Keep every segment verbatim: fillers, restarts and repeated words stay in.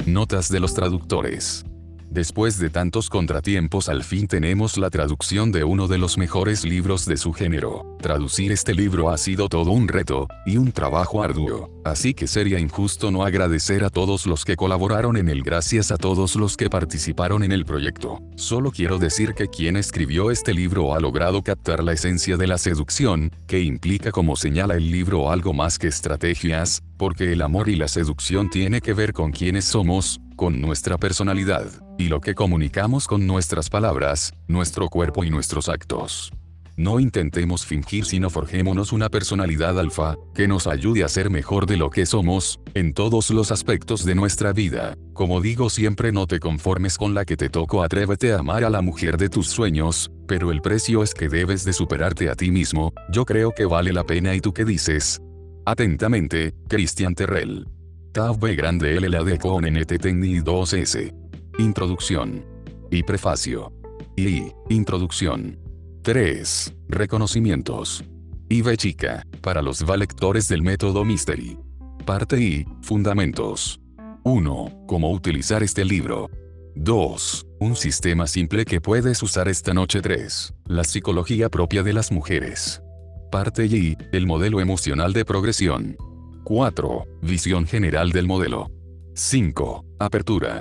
Notas de los traductores. Después de tantos contratiempos, al fin tenemos la traducción de uno de los mejores libros de su género. Traducir este libro ha sido todo un reto, y un trabajo arduo, así que sería injusto no agradecer a todos los que colaboraron en él. Gracias a todos los que participaron en el proyecto. Solo quiero decir que quien escribió este libro ha logrado captar la esencia de la seducción, que implica, como señala el libro, algo más que estrategias, porque el amor y la seducción tiene que ver con quiénes somos, con nuestra personalidad, y lo que comunicamos con nuestras palabras, nuestro cuerpo y nuestros actos. No intentemos fingir, sino forjémonos una personalidad alfa, que nos ayude a ser mejor de lo que somos, en todos los aspectos de nuestra vida. Como digo siempre, no te conformes con la que te tocó, atrévete a amar a la mujer de tus sueños, pero el precio es que debes de superarte a ti mismo. Yo creo que vale la pena. ¿Y tú qué dices? Atentamente, Cristian Terrell. Tav B grande L la D con N T T N I dos S. Introducción. Y prefacio. Y, introducción. tres. Reconocimientos. Y B chica, para los va lectores del método Mystery. Parte I, fundamentos. uno. Cómo utilizar este libro. dos. Un sistema simple que puedes usar esta noche. tres. La psicología propia de las mujeres. Parte Y, el modelo emocional de progresión. cuatro. Visión general del modelo. cinco. Apertura.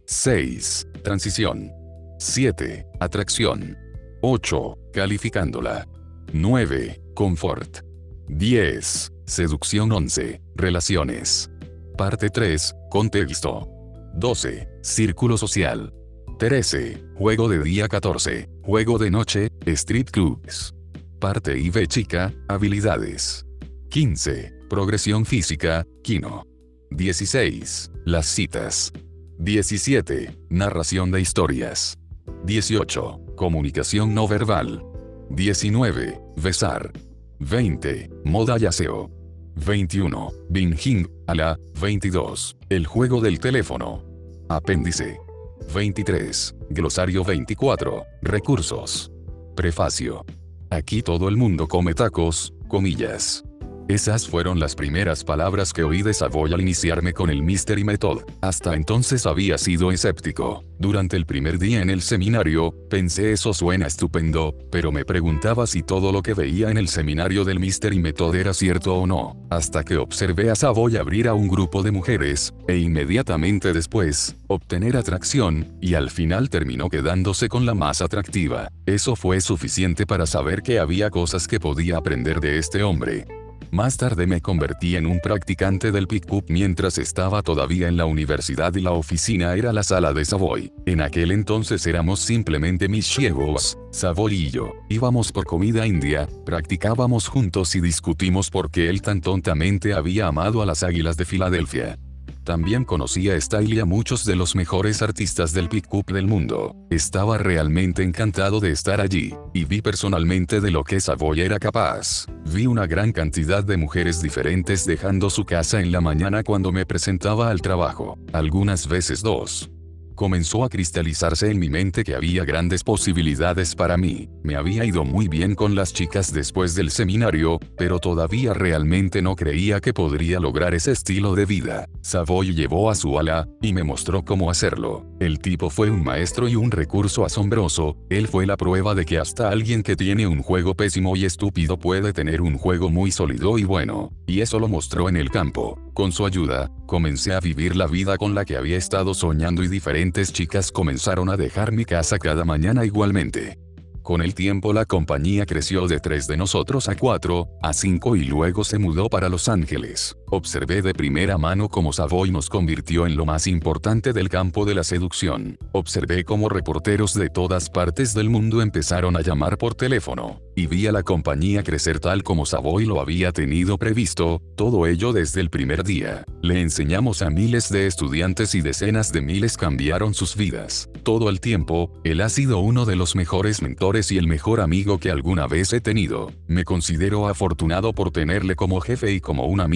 seis. Transición. siete. Atracción. ocho. Calificándola. nueve. Confort. diez. Seducción. once. Relaciones. Parte tres. Contexto. doce. Círculo social. trece. Juego de día. catorce. Juego de noche. Street clubs. Parte I B chica. Habilidades. quince. Progresión física. Kino. dieciséis. Las citas. diecisiete. Narración de historias. dieciocho. Comunicación no verbal. diecinueve. Besar. veinte. Moda y aseo. veintiuno. Binging, a la. veintidós. El juego del teléfono. Apéndice. veintitrés. Glosario. veinticuatro. Recursos. Prefacio. Aquí todo el mundo come tacos, comillas. Esas fueron las primeras palabras que oí de Savoy al iniciarme con el Mystery Method. Hasta entonces había sido escéptico. Durante el primer día en el seminario, pensé eso suena estupendo, pero me preguntaba si todo lo que veía en el seminario del Mystery Method era cierto o no, hasta que observé a Savoy abrir a un grupo de mujeres, e inmediatamente después, obtener atracción, y al final terminó quedándose con la más atractiva. Eso fue suficiente para saber que había cosas que podía aprender de este hombre. Más tarde me convertí en un practicante del pick-up mientras estaba todavía en la universidad y la oficina era la sala de Savoy. En aquel entonces éramos simplemente mis ciegos, Savoy y yo. Íbamos por comida india, practicábamos juntos y discutimos por qué él tan tontamente había amado a las Águilas de Filadelfia. También conocí a Style y a muchos de los mejores artistas del pick-up del mundo. Estaba realmente encantado de estar allí, y vi personalmente de lo que Savoy era capaz. Vi una gran cantidad de mujeres diferentes dejando su casa en la mañana cuando me presentaba al trabajo, algunas veces dos. Comenzó a cristalizarse en mi mente que había grandes posibilidades para mí. Me había ido muy bien con las chicas después del seminario, pero todavía realmente no creía que podría lograr ese estilo de vida. Savoy llevó a su ala, y me mostró cómo hacerlo. El tipo fue un maestro y un recurso asombroso. Él fue la prueba de que hasta alguien que tiene un juego pésimo y estúpido puede tener un juego muy sólido y bueno. Y eso lo mostró en el campo. Con su ayuda, comencé a vivir la vida con la que había estado soñando y diferentes chicas comenzaron a dejar mi casa cada mañana igualmente. Con el tiempo la compañía creció de tres de nosotros a cuatro, a cinco y luego se mudó para Los Ángeles. Observé de primera mano cómo Savoy nos convirtió en lo más importante del campo de la seducción. Observé cómo reporteros de todas partes del mundo empezaron a llamar por teléfono, y vi a la compañía crecer tal como Savoy lo había tenido previsto, todo ello desde el primer día. Le enseñamos a miles de estudiantes y decenas de miles cambiaron sus vidas. Todo el tiempo, él ha sido uno de los mejores mentores y el mejor amigo que alguna vez he tenido. Me considero afortunado por tenerle como jefe y como un amigo que todo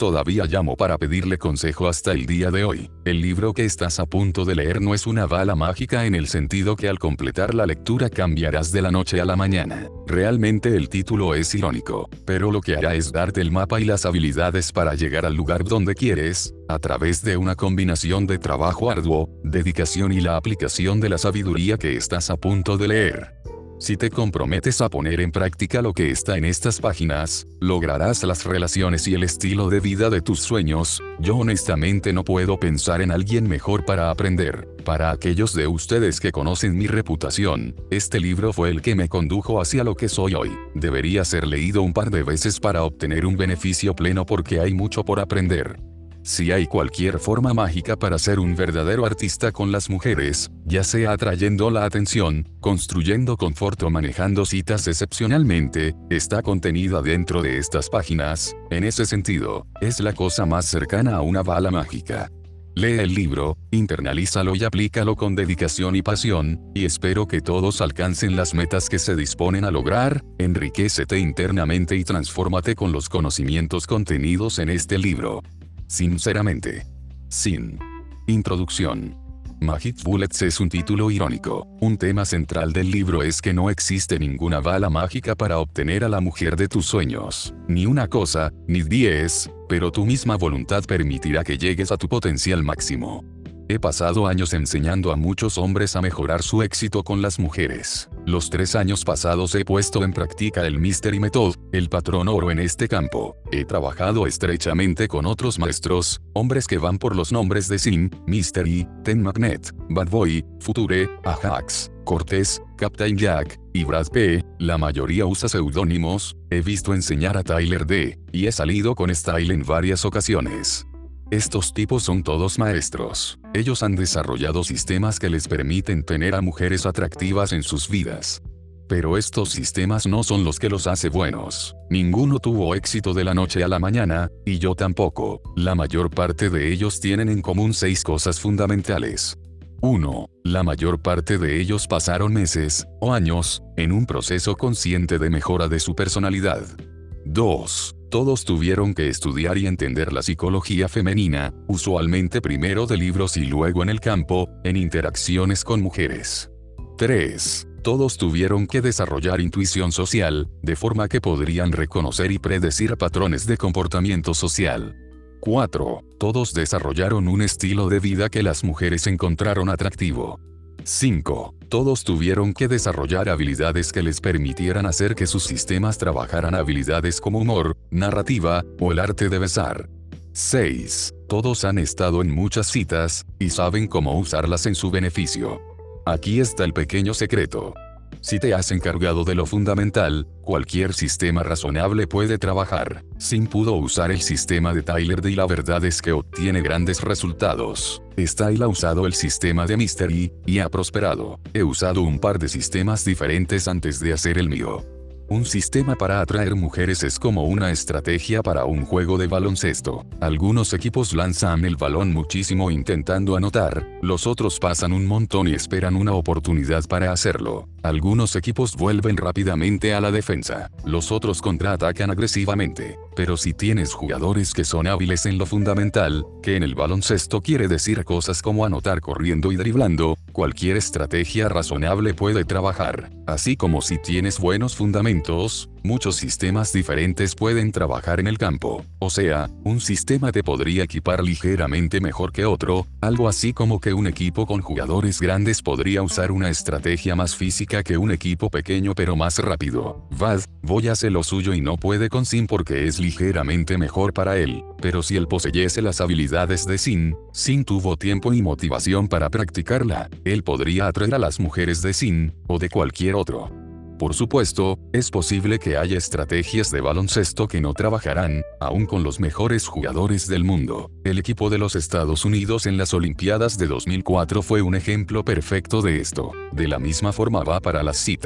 todavía llamo para pedirle consejo hasta el día de hoy. El libro que estás a punto de leer no es una bala mágica en el sentido que al completar la lectura cambiarás de la noche a la mañana. Realmente el título es irónico, pero lo que hará es darte el mapa y las habilidades para llegar al lugar donde quieres, a través de una combinación de trabajo arduo, dedicación y la aplicación de la sabiduría que estás a punto de leer. Si te comprometes a poner en práctica lo que está en estas páginas, lograrás las relaciones y el estilo de vida de tus sueños. Yo honestamente no puedo pensar en alguien mejor para aprender. Para aquellos de ustedes que conocen mi reputación, este libro fue el que me condujo hacia lo que soy hoy. Debería ser leído un par de veces para obtener un beneficio pleno porque hay mucho por aprender. Si hay cualquier forma mágica para ser un verdadero artista con las mujeres, ya sea atrayendo la atención, construyendo confort o manejando citas excepcionalmente, está contenida dentro de estas páginas. En ese sentido, es la cosa más cercana a una bala mágica. Lee el libro, internalízalo y aplícalo con dedicación y pasión, y espero que todos alcancen las metas que se disponen a lograr. Enriquécete internamente y transfórmate con los conocimientos contenidos en este libro. Sinceramente. Sin. Introducción. Magic Bullets es un título irónico. Un tema central del libro es que no existe ninguna bala mágica para obtener a la mujer de tus sueños. Ni una cosa, ni diez, pero tu misma voluntad permitirá que llegues a tu potencial máximo. He pasado años enseñando a muchos hombres a mejorar su éxito con las mujeres. Los tres años pasados he puesto en práctica el Mystery Method, el patrón oro en este campo. He trabajado estrechamente con otros maestros, hombres que van por los nombres de Sin, Mystery, Ten Magnet, Bad Boy, Future, Ajax, Cortés, Captain Jack, y Brad P. La mayoría usa seudónimos. He visto enseñar a Tyler D. y he salido con Style en varias ocasiones. Estos tipos son todos maestros. Ellos han desarrollado sistemas que les permiten tener a mujeres atractivas en sus vidas. Pero estos sistemas no son los que los hace buenos. Ninguno tuvo éxito de la noche a la mañana, y yo tampoco. La mayor parte de ellos tienen en común seis cosas fundamentales. uno. La mayor parte de ellos pasaron meses, o años, en un proceso consciente de mejora de su personalidad. dos. Todos tuvieron que estudiar y entender la psicología femenina, usualmente primero de libros y luego en el campo, en interacciones con mujeres. tres. Todos tuvieron que desarrollar intuición social, de forma que podrían reconocer y predecir patrones de comportamiento social. cuatro. Todos desarrollaron un estilo de vida que las mujeres encontraron atractivo. cinco. Todos tuvieron que desarrollar habilidades que les permitieran hacer que sus sistemas trabajaran habilidades como humor, narrativa, o el arte de besar. seis. Todos han estado en muchas citas, y saben cómo usarlas en su beneficio. Aquí está el pequeño secreto. Si te has encargado de lo fundamental, cualquier sistema razonable puede trabajar. Sin pudo usar el sistema de Tyler D y la verdad es que obtiene grandes resultados. Style ha usado el sistema de Mystery, y ha prosperado. He usado un par de sistemas diferentes antes de hacer el mío. Un sistema para atraer mujeres es como una estrategia para un juego de baloncesto. Algunos equipos lanzan el balón muchísimo intentando anotar, los otros pasan un montón y esperan una oportunidad para hacerlo. Algunos equipos vuelven rápidamente a la defensa, los otros contraatacan agresivamente. Pero si tienes jugadores que son hábiles en lo fundamental, que en el baloncesto quiere decir cosas como anotar corriendo y driblando, cualquier estrategia razonable puede trabajar. Así como si tienes buenos fundamentos, muchos sistemas diferentes pueden trabajar en el campo. O sea, un sistema te podría equipar ligeramente mejor que otro, algo así como que un equipo con jugadores grandes podría usar una estrategia más física que un equipo pequeño pero más rápido. Vad, Boy hace lo suyo y no puede con Sin porque es ligeramente mejor para él, pero si él poseyese las habilidades de Sin, Sin tuvo tiempo y motivación para practicarla, él podría atraer a las mujeres de Sin, o de cualquier otro. Por supuesto, es posible que haya estrategias de baloncesto que no trabajarán, aún con los mejores jugadores del mundo. El equipo de los Estados Unidos en las Olimpiadas de dos mil cuatro fue un ejemplo perfecto de esto. De la misma forma va para las citas.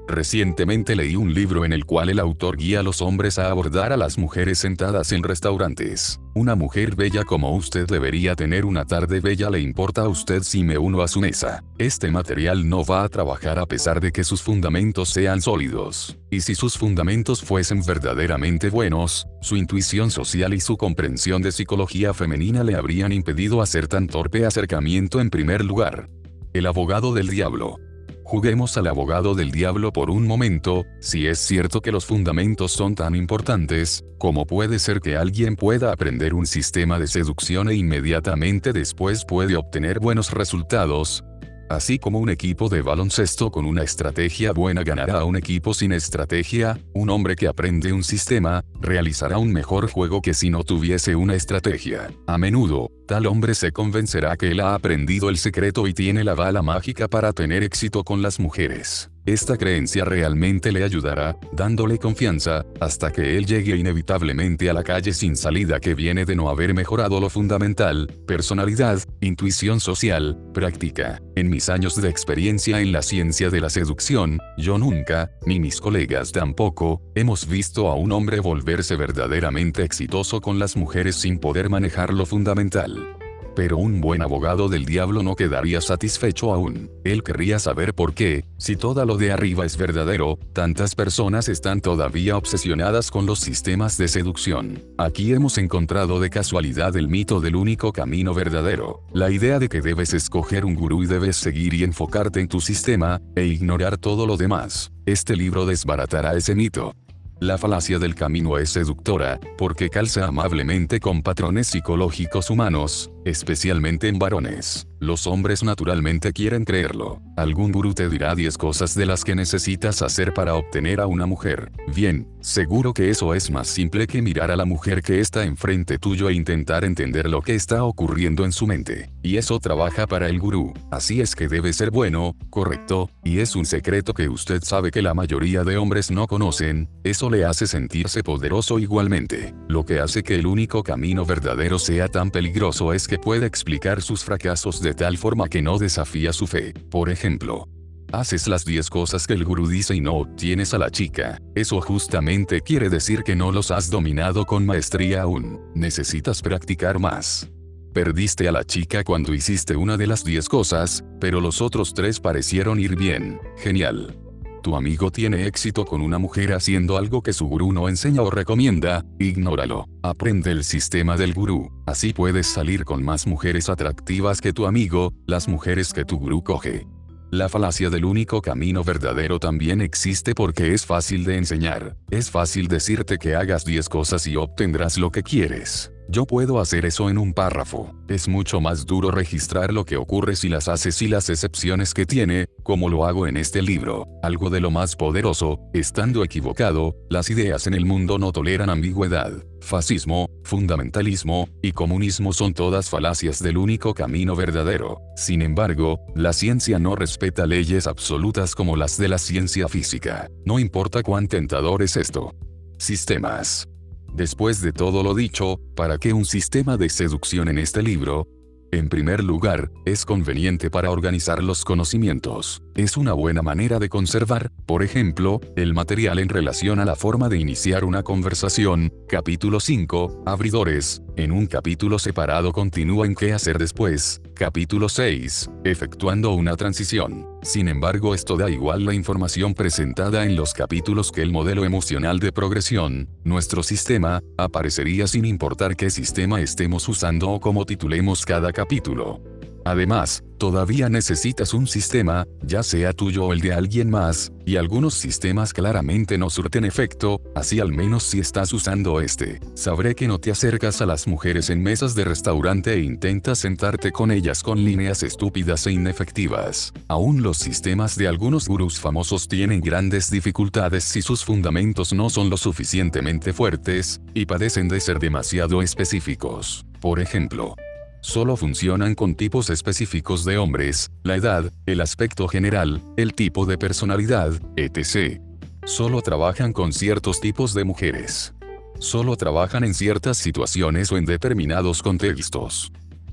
Recientemente leí un libro en el cual el autor guía a los hombres a abordar a las mujeres sentadas en restaurantes. Una mujer bella como usted debería tener una tarde bella. ¿Le importa a usted si me uno a su mesa? Este material no va a trabajar a pesar de que sus fundamentos sean sólidos. Y si sus fundamentos fuesen verdaderamente buenos, su intuición social y su comprensión de psicología femenina le habrían impedido hacer tan torpe acercamiento en primer lugar. El abogado del diablo. Juguemos al abogado del diablo por un momento. Si es cierto que los fundamentos son tan importantes, ¿cómo puede ser que alguien pueda aprender un sistema de seducción e inmediatamente después puede obtener buenos resultados? Así como un equipo de baloncesto con una estrategia buena ganará a un equipo sin estrategia, un hombre que aprende un sistema, realizará un mejor juego que si no tuviese una estrategia. A menudo, tal hombre se convencerá que él ha aprendido el secreto y tiene la bala mágica para tener éxito con las mujeres. Esta creencia realmente le ayudará, dándole confianza, hasta que él llegue inevitablemente a la calle sin salida que viene de no haber mejorado lo fundamental: personalidad, intuición social, práctica. En mis años de experiencia en la ciencia de la seducción, yo nunca, ni mis colegas tampoco, hemos visto a un hombre volverse verdaderamente exitoso con las mujeres sin poder manejar lo fundamental. Pero un buen abogado del diablo no quedaría satisfecho aún. Él querría saber por qué, si todo lo de arriba es verdadero, tantas personas están todavía obsesionadas con los sistemas de seducción. Aquí hemos encontrado de casualidad el mito del único camino verdadero. La idea de que debes escoger un gurú y debes seguir y enfocarte en tu sistema, e ignorar todo lo demás. Este libro desbaratará ese mito. La falacia del camino es seductora, porque calza amablemente con patrones psicológicos humanos, especialmente en varones. Los hombres naturalmente quieren creerlo. Algún gurú te dirá diez cosas de las que necesitas hacer para obtener a una mujer. Bien, seguro que eso es más simple que mirar a la mujer que está enfrente tuyo e intentar entender lo que está ocurriendo en su mente. Y eso trabaja para el gurú. Así es que debe ser bueno, correcto, y es un secreto que usted sabe que la mayoría de hombres no conocen. Eso le hace sentirse poderoso igualmente. Lo que hace que el único camino verdadero sea tan peligroso es que puede explicar sus fracasos de tal forma que no desafía su fe. Por ejemplo, haces las diez cosas que el gurú dice y no obtienes a la chica. Eso justamente quiere decir que no los has dominado con maestría aún. Necesitas practicar más. Perdiste a la chica cuando hiciste una de las diez cosas, pero los otros tres parecieron ir bien. Genial. Tu amigo tiene éxito con una mujer haciendo algo que su gurú no enseña o recomienda. Ignóralo. Aprende el sistema del gurú. Así puedes salir con más mujeres atractivas que tu amigo, las mujeres que tu gurú coge. La falacia del único camino verdadero también existe porque es fácil de enseñar. Es fácil decirte que hagas diez cosas y obtendrás lo que quieres. Yo puedo hacer eso en un párrafo. Es mucho más duro registrar lo que ocurre si las haces y las excepciones que tiene, como lo hago en este libro. Algo de lo más poderoso, estando equivocado, las ideas en el mundo no toleran ambigüedad. Fascismo, fundamentalismo y comunismo son todas falacias del único camino verdadero. Sin embargo, la ciencia no respeta leyes absolutas como las de la ciencia física. No importa cuán tentador es esto. Sistemas. Después de todo lo dicho, ¿para qué un sistema de seducción en este libro? En primer lugar, es conveniente para organizar los conocimientos. Es una buena manera de conservar, por ejemplo, el material en relación a la forma de iniciar una conversación. Capítulo cinco, abridores. En un capítulo separado continúa en qué hacer después. Capítulo seis, efectuando una transición. Sin embargo, esto da igual la información presentada en los capítulos que el modelo emocional de progresión. Nuestro sistema aparecería sin importar qué sistema estemos usando o cómo titulemos cada capítulo. Además, todavía necesitas un sistema, ya sea tuyo o el de alguien más, y algunos sistemas claramente no surten efecto, así al menos si estás usando este. Sabré que no te acercas a las mujeres en mesas de restaurante e intentas sentarte con ellas con líneas estúpidas e inefectivas. Aún los sistemas de algunos gurús famosos tienen grandes dificultades si sus fundamentos no son lo suficientemente fuertes, y padecen de ser demasiado específicos. Por ejemplo, solo funcionan con tipos específicos de hombres, la edad, el aspecto general, el tipo de personalidad, etcétera. Solo trabajan con ciertos tipos de mujeres. Solo trabajan en ciertas situaciones o en determinados contextos.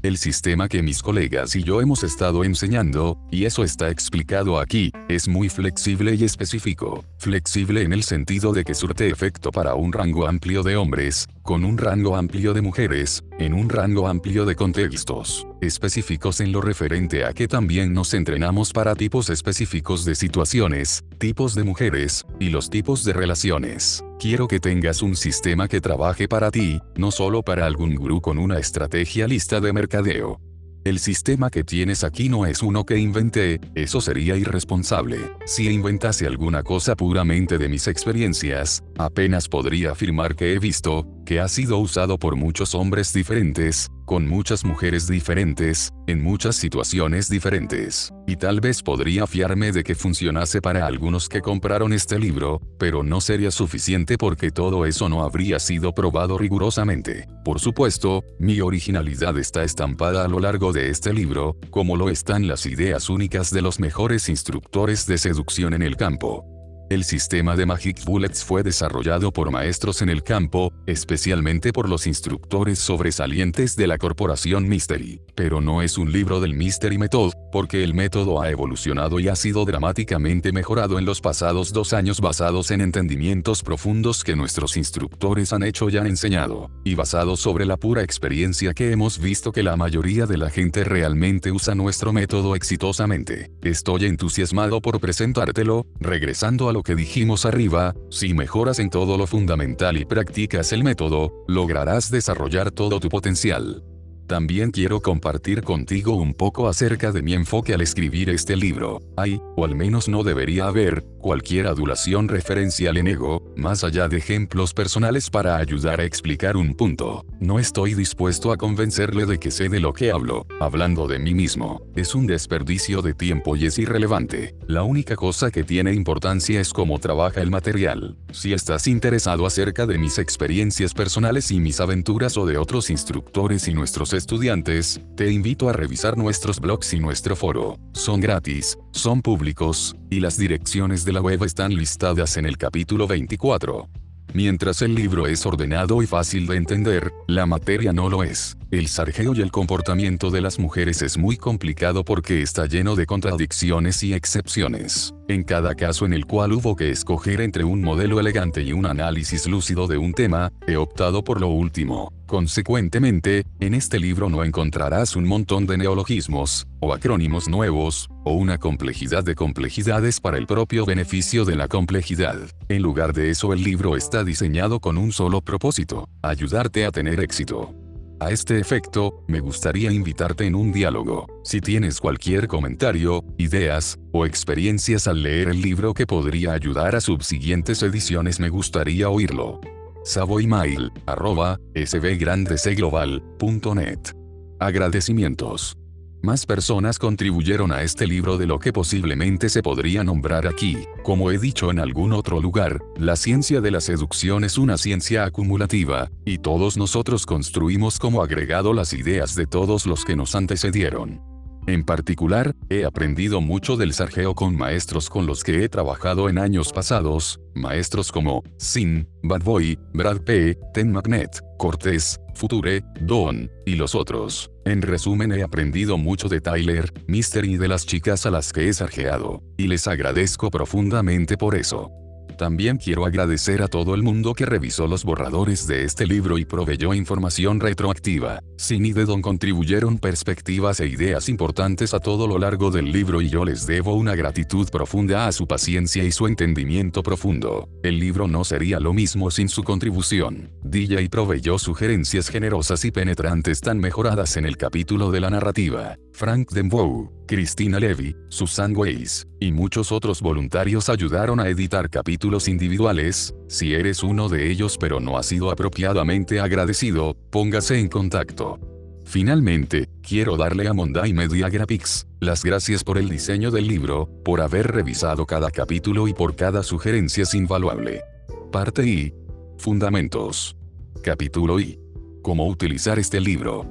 El sistema que mis colegas y yo hemos estado enseñando, y eso está explicado aquí, es muy flexible y específico. Flexible en el sentido de que surte efecto para un rango amplio de hombres, con un rango amplio de mujeres, en un rango amplio de contextos. Específicos en lo referente a que también nos entrenamos para tipos específicos de situaciones, tipos de mujeres, y los tipos de relaciones. Quiero que tengas un sistema que trabaje para ti, no solo para algún gurú con una estrategia lista de mercadeo. El sistema que tienes aquí no es uno que inventé, eso sería irresponsable. Si inventase alguna cosa puramente de mis experiencias, apenas podría afirmar que he visto, que ha sido usado por muchos hombres diferentes, con muchas mujeres diferentes, en muchas situaciones diferentes. Y tal vez podría fiarme de que funcionase para algunos que compraron este libro, pero no sería suficiente porque todo eso no habría sido probado rigurosamente. Por supuesto, mi originalidad está estampada a lo largo de este libro, como lo están las ideas únicas de los mejores instructores de seducción en el campo. El sistema de Magic Bullets fue desarrollado por maestros en el campo, especialmente por los instructores sobresalientes de la corporación Mystery. Pero no es un libro del Mystery Method, porque el método ha evolucionado y ha sido dramáticamente mejorado en los pasados dos años basados en entendimientos profundos que nuestros instructores han hecho y han enseñado, y basados sobre la pura experiencia que hemos visto que la mayoría de la gente realmente usa nuestro método exitosamente. Estoy entusiasmado por presentártelo, regresando a lo que dijimos arriba, si mejoras en todo lo fundamental y practicas el método, lograrás desarrollar todo tu potencial. También quiero compartir contigo un poco acerca de mi enfoque al escribir este libro. Hay, o al menos no debería haber, cualquier adulación referencial en ego, más allá de ejemplos personales para ayudar a explicar un punto. No estoy dispuesto a convencerle de que sé de lo que hablo, hablando de mí mismo. Es un desperdicio de tiempo y es irrelevante. La única cosa que tiene importancia es cómo trabaja el material. Si estás interesado acerca de mis experiencias personales y mis aventuras o de otros instructores y nuestros estudiantes, te invito a revisar nuestros blogs y nuestro foro. Son gratis, son públicos, y las direcciones de la web están listadas en el capítulo veinticuatro. Mientras el libro es ordenado y fácil de entender, la materia no lo es. El sarjeo y el comportamiento de las mujeres es muy complicado porque está lleno de contradicciones y excepciones. En cada caso en el cual hubo que escoger entre un modelo elegante y un análisis lúcido de un tema, he optado por lo último. Consecuentemente, en este libro no encontrarás un montón de neologismos, o acrónimos nuevos, o una complejidad de complejidades para el propio beneficio de la complejidad. En lugar de eso, el libro está diseñado con un solo propósito: ayudarte a tener éxito. A este efecto, me gustaría invitarte en un diálogo. Si tienes cualquier comentario, ideas, o experiencias al leer el libro que podría ayudar a subsiguientes ediciones, me gustaría oírlo. savoymail, arroba, sbgrandesglobal punto net. Agradecimientos. Más personas contribuyeron a este libro de lo que posiblemente se podría nombrar aquí. Como he dicho en algún otro lugar, la ciencia de la seducción es una ciencia acumulativa, y todos nosotros construimos como agregado las ideas de todos los que nos antecedieron. En particular, he aprendido mucho del sarjeo con maestros con los que he trabajado en años pasados, maestros como Sin, Bad Boy, Brad P., Ten Magnet, Cortés, Future, Don, y los otros. En resumen, he aprendido mucho de Tyler, Mystery y de las chicas a las que he sarjeado, y les agradezco profundamente por eso. También quiero agradecer a todo el mundo que revisó los borradores de este libro y proveyó información retroactiva. Sin y de Don contribuyeron perspectivas e ideas importantes a todo lo largo del libro y yo les debo una gratitud profunda a su paciencia y su entendimiento profundo. El libro no sería lo mismo sin su contribución. D J proveyó sugerencias generosas y penetrantes tan mejoradas en el capítulo de la narrativa. Frank Dembow, Christina Levy, Susan Weiss, y muchos otros voluntarios ayudaron a editar capítulos individuales. Si eres uno de ellos pero no has sido apropiadamente agradecido, póngase en contacto. Finalmente, quiero darle a Monday Media Graphics las gracias por el diseño del libro, por haber revisado cada capítulo y por cada sugerencia invaluable. Parte I. Fundamentos. Capítulo I. Cómo utilizar este libro.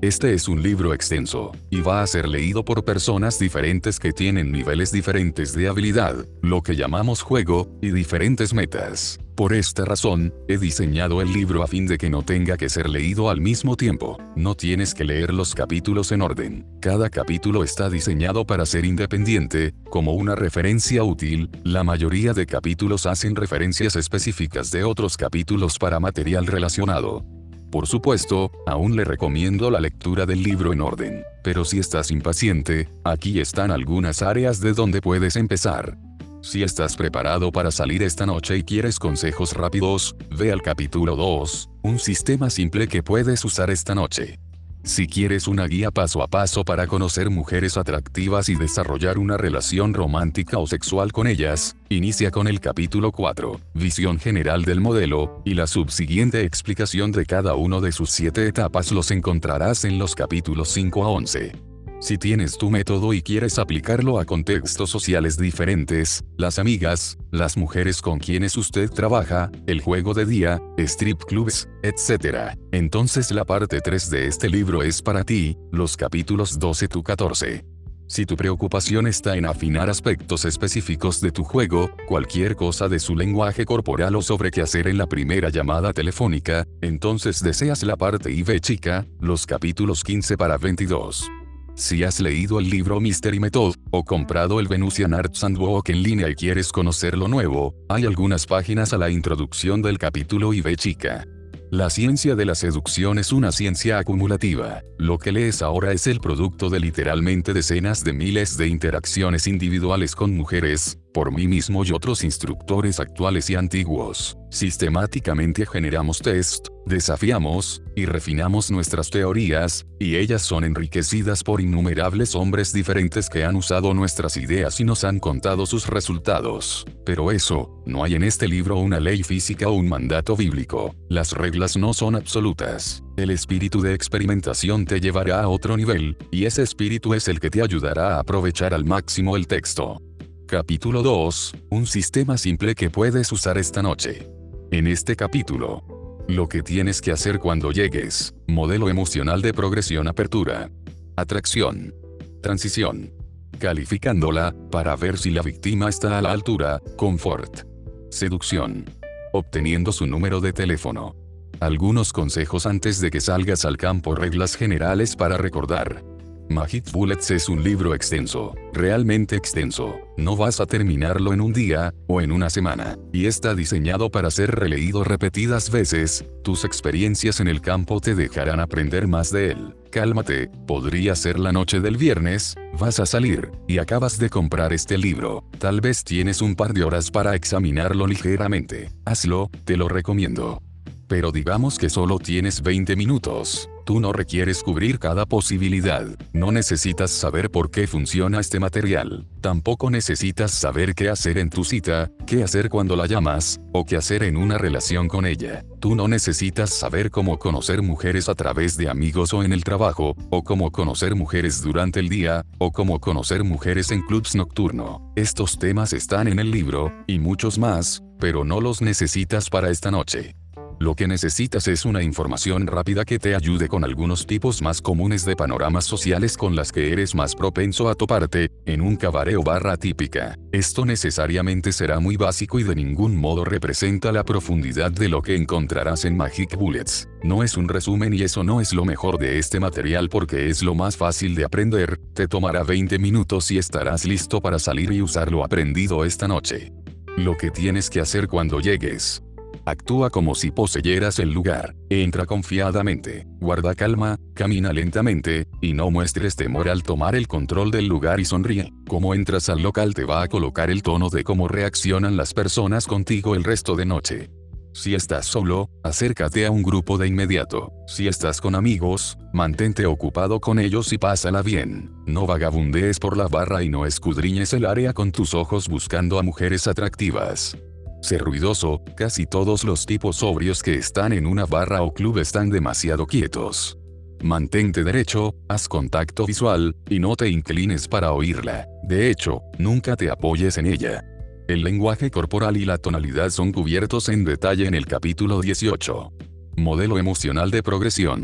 Este es un libro extenso, y va a ser leído por personas diferentes que tienen niveles diferentes de habilidad, lo que llamamos juego, y diferentes metas. Por esta razón, he diseñado el libro a fin de que no tenga que ser leído al mismo tiempo. No tienes que leer los capítulos en orden. Cada capítulo está diseñado para ser independiente, como una referencia útil. La mayoría de capítulos hacen referencias específicas de otros capítulos para material relacionado. Por supuesto, aún le recomiendo la lectura del libro en orden, pero si estás impaciente, aquí están algunas áreas de donde puedes empezar. Si estás preparado para salir esta noche y quieres consejos rápidos, ve al capítulo dos, un sistema simple que puedes usar esta noche. Si quieres una guía paso a paso para conocer mujeres atractivas y desarrollar una relación romántica o sexual con ellas, inicia con el capítulo cuatro, visión general del modelo, y la subsiguiente explicación de cada uno de sus siete etapas los encontrarás en los capítulos cinco a once. Si tienes tu método y quieres aplicarlo a contextos sociales diferentes, las amigas, las mujeres con quienes usted trabaja, el juego de día, strip clubs, etcétera, entonces la parte tres de este libro es para ti, los capítulos doce a catorce. Si tu preocupación está en afinar aspectos específicos de tu juego, cualquier cosa de su lenguaje corporal o sobre qué hacer en la primera llamada telefónica, entonces deseas la parte I B chica, los capítulos quince para veintidós. Si has leído el libro Mystery Method, o comprado el Venusian Arts Handbook en línea y quieres conocer lo nuevo, hay algunas páginas a la introducción del capítulo I B chica. La ciencia de la seducción es una ciencia acumulativa. Lo que lees ahora es el producto de literalmente decenas de miles de interacciones individuales con mujeres, por mí mismo y otros instructores actuales y antiguos. Sistemáticamente generamos test, desafiamos, y refinamos nuestras teorías, y ellas son enriquecidas por innumerables hombres diferentes que han usado nuestras ideas y nos han contado sus resultados. Pero eso, no hay en este libro una ley física o un mandato bíblico. Las reglas no son absolutas. El espíritu de experimentación te llevará a otro nivel, y ese espíritu es el que te ayudará a aprovechar al máximo el texto. Capítulo dos, un sistema simple que puedes usar esta noche. En este capítulo, lo que tienes que hacer cuando llegues, modelo emocional de progresión, apertura, atracción, transición, calificándola, para ver si la víctima está a la altura, confort, seducción, obteniendo su número de teléfono. Algunos consejos antes de que salgas al campo, reglas generales para recordar. Magic Bullets es un libro extenso, realmente extenso, no vas a terminarlo en un día, o en una semana, y está diseñado para ser releído repetidas veces. Tus experiencias en el campo te dejarán aprender más de él. Cálmate, podría ser la noche del viernes, vas a salir, y acabas de comprar este libro, tal vez tienes un par de horas para examinarlo ligeramente, hazlo, te lo recomiendo. Pero digamos que solo tienes veinte minutos. Tú no requieres cubrir cada posibilidad. No necesitas saber por qué funciona este material. Tampoco necesitas saber qué hacer en tu cita, qué hacer cuando la llamas, o qué hacer en una relación con ella. Tú no necesitas saber cómo conocer mujeres a través de amigos o en el trabajo, o cómo conocer mujeres durante el día, o cómo conocer mujeres en clubs nocturno. Estos temas están en el libro, y muchos más, pero no los necesitas para esta noche. Lo que necesitas es una información rápida que te ayude con algunos tipos más comunes de panoramas sociales con las que eres más propenso a toparte, en un cabaret o barra típica. Esto necesariamente será muy básico y de ningún modo representa la profundidad de lo que encontrarás en Magic Bullets. No es un resumen y eso no es lo mejor de este material porque es lo más fácil de aprender, te tomará veinte minutos y estarás listo para salir y usar lo aprendido esta noche. Lo que tienes que hacer cuando llegues. Actúa como si poseyeras el lugar, entra confiadamente, guarda calma, camina lentamente, y no muestres temor al tomar el control del lugar y sonríe. Como entras al local te va a colocar el tono de cómo reaccionan las personas contigo el resto de noche. Si estás solo, acércate a un grupo de inmediato. Si estás con amigos, mantente ocupado con ellos y pásala bien. No vagabundees por la barra y no escudriñes el área con tus ojos buscando a mujeres atractivas. Sé ruidoso, casi todos los tipos sobrios que están en una barra o club están demasiado quietos. Mantente derecho, haz contacto visual, y no te inclines para oírla. De hecho, nunca te apoyes en ella. El lenguaje corporal y la tonalidad son cubiertos en detalle en el capítulo dieciocho. Modelo emocional de progresión.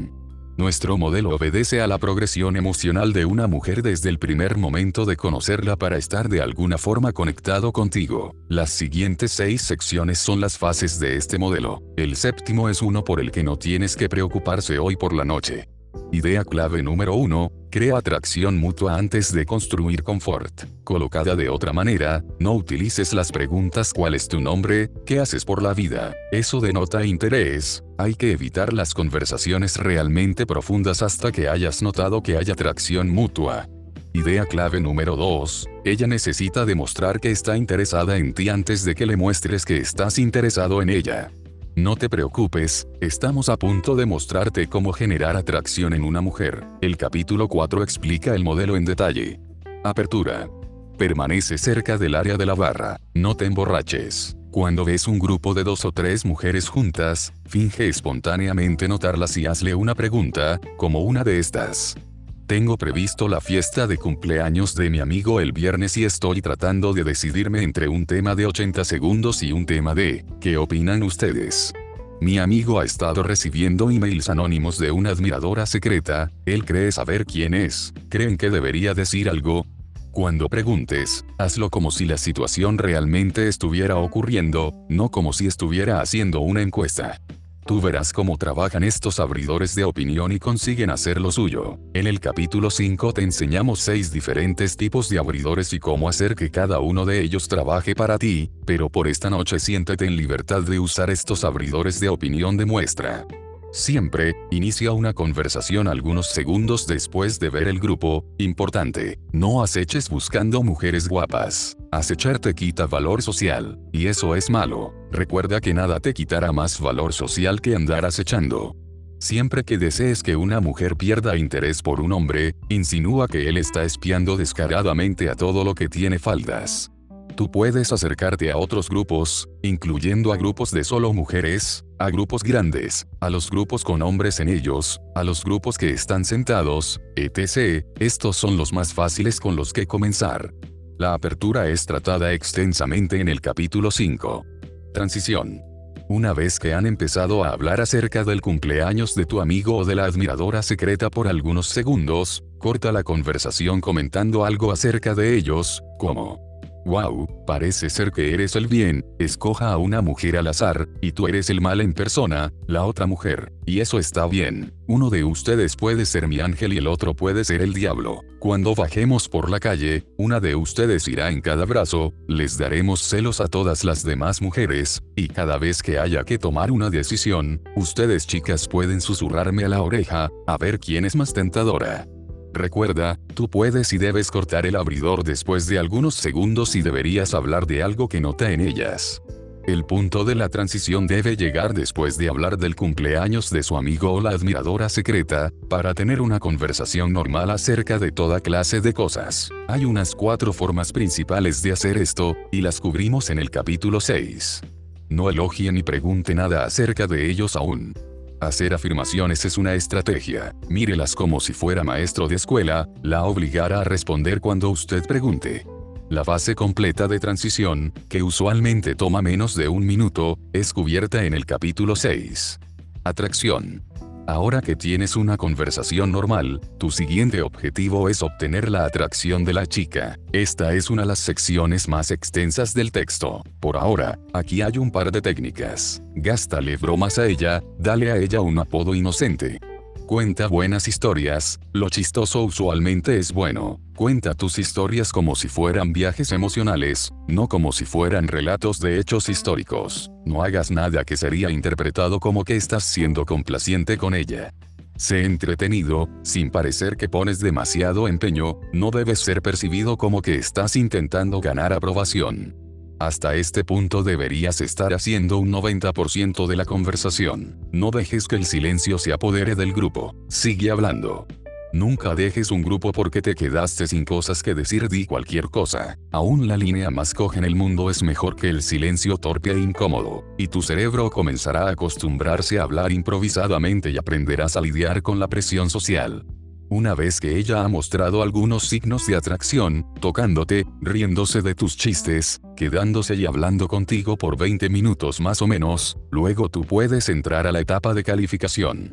Nuestro modelo obedece a la progresión emocional de una mujer desde el primer momento de conocerla para estar de alguna forma conectado contigo. Las siguientes seis secciones son las fases de este modelo. El séptimo es uno por el que no tienes que preocuparse hoy por la noche. Idea clave número uno. Crea atracción mutua antes de construir confort. Colocada de otra manera, no utilices las preguntas ¿cuál es tu nombre? ¿Qué haces por la vida? Eso denota interés. Hay que evitar las conversaciones realmente profundas hasta que hayas notado que hay atracción mutua. Idea clave número dos. Ella necesita demostrar que está interesada en ti antes de que le muestres que estás interesado en ella. No te preocupes, estamos a punto de mostrarte cómo generar atracción en una mujer. El capítulo cuatro explica el modelo en detalle. Apertura. Permanece cerca del área de la barra, no te emborraches. Cuando ves un grupo de dos o tres mujeres juntas, finge espontáneamente notarlas y hazle una pregunta, como una de estas. Tengo previsto la fiesta de cumpleaños de mi amigo el viernes y estoy tratando de decidirme entre un tema de ochenta segundos y un tema de ¿qué opinan ustedes? Mi amigo ha estado recibiendo emails anónimos de una admiradora secreta, él cree saber quién es, ¿creen que debería decir algo? Cuando preguntes, hazlo como si la situación realmente estuviera ocurriendo, no como si estuviera haciendo una encuesta. Tú verás cómo trabajan estos abridores de opinión y consiguen hacer lo suyo. En el capítulo cinco te enseñamos seis diferentes tipos de abridores y cómo hacer que cada uno de ellos trabaje para ti, pero por esta noche siéntete en libertad de usar estos abridores de opinión de muestra. Siempre, inicia una conversación algunos segundos después de ver el grupo. Importante, no aceches buscando mujeres guapas. Acechar te quita valor social, y eso es malo. Recuerda que nada te quitará más valor social que andar acechando. Siempre que desees que una mujer pierda interés por un hombre, insinúa que él está espiando descaradamente a todo lo que tiene faldas. Tú puedes acercarte a otros grupos, incluyendo a grupos de solo mujeres, a grupos grandes, a los grupos con hombres en ellos, a los grupos que están sentados, etcétera. Estos son los más fáciles con los que comenzar. La apertura es tratada extensamente en el capítulo cinco. Transición. Una vez que han empezado a hablar acerca del cumpleaños de tu amigo o de la admiradora secreta por algunos segundos, corta la conversación comentando algo acerca de ellos, como: wow, parece ser que eres el bien, escoja a una mujer al azar, y tú eres el mal en persona, la otra mujer, y eso está bien. Uno de ustedes puede ser mi ángel y el otro puede ser el diablo. Cuando bajemos por la calle, una de ustedes irá en cada brazo, les daremos celos a todas las demás mujeres, y cada vez que haya que tomar una decisión, ustedes chicas pueden susurrarme a la oreja, a ver quién es más tentadora. Recuerda, tú puedes y debes cortar el abridor después de algunos segundos y deberías hablar de algo que nota en ellas. El punto de la transición debe llegar después de hablar del cumpleaños de su amigo o la admiradora secreta, para tener una conversación normal acerca de toda clase de cosas. Hay unas cuatro formas principales de hacer esto, y las cubrimos en el capítulo seis. No elogie ni pregunte nada acerca de ellos aún. Hacer afirmaciones es una estrategia, mírelas como si fuera maestro de escuela, la obligará a responder cuando usted pregunte. La fase completa de transición, que usualmente toma menos de un minuto, es cubierta en el capítulo seis. Atracción. Ahora que tienes una conversación normal, tu siguiente objetivo es obtener la atracción de la chica. Esta es una de las secciones más extensas del texto. Por ahora, aquí hay un par de técnicas. Gástale bromas a ella, dale a ella un apodo inocente. Cuenta buenas historias, lo chistoso usualmente es bueno. Cuenta tus historias como si fueran viajes emocionales, no como si fueran relatos de hechos históricos. No hagas nada que sería interpretado como que estás siendo complaciente con ella. Sé entretenido, sin parecer que pones demasiado empeño, no debes ser percibido como que estás intentando ganar aprobación. Hasta este punto deberías estar haciendo un noventa por ciento de la conversación. No dejes que el silencio se apodere del grupo. Sigue hablando. Nunca dejes un grupo porque te quedaste sin cosas que decir. Di cualquier cosa. Aún la línea más coja en el mundo es mejor que el silencio torpe e incómodo. Y tu cerebro comenzará a acostumbrarse a hablar improvisadamente y aprenderás a lidiar con la presión social. Una vez que ella ha mostrado algunos signos de atracción, tocándote, riéndose de tus chistes, quedándose y hablando contigo por veinte minutos más o menos, luego tú puedes entrar a la etapa de calificación.